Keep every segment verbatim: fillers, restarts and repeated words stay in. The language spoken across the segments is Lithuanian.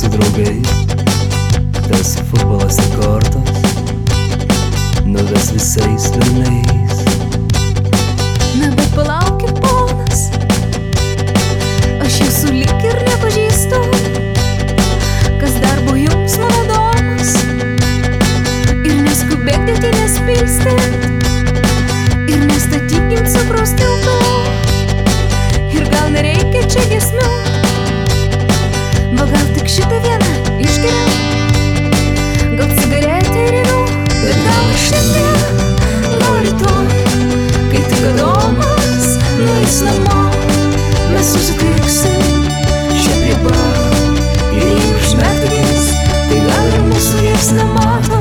su draugais, tas futbolas ir kortos nuves visais velniais. Na bet palaukit, ponas, aš jūsų lyg ir nepažįstu. Kas dar buvo jums mano domas? Ir neskubėk dėtinės pilstėt, ir nestatykim cukraus tiltų. Ir gal nereikia čia giesmių, va gal tik šitą vieną išgeriam. Gal cigaretę ir įnu, bet gal šiandien, gal rytoj, kai tik Adomas nueis namo, mes susitiksim čia prie baro. Ir jei užmerkis, tai gal ir mūsų jis nemato.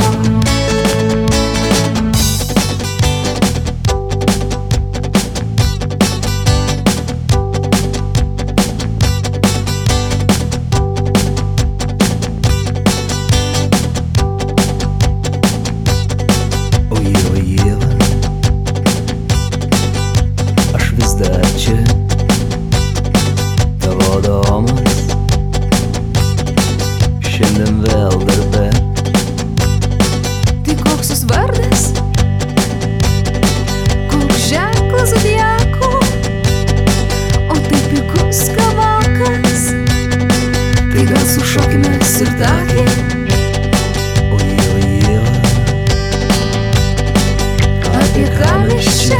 Čia tavo Adomas šiandien vėl darbe. Tai koks jūs vardas? Koks ženklas zodiako? O tai pikus kavakas? Tai gal sušokime sirtakį? O Ieva, Ieva, Apie ką mes čia?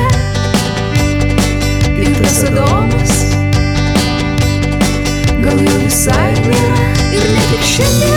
Ir tas Adomas, gal jo visai nėra, ir ne tik šiandien.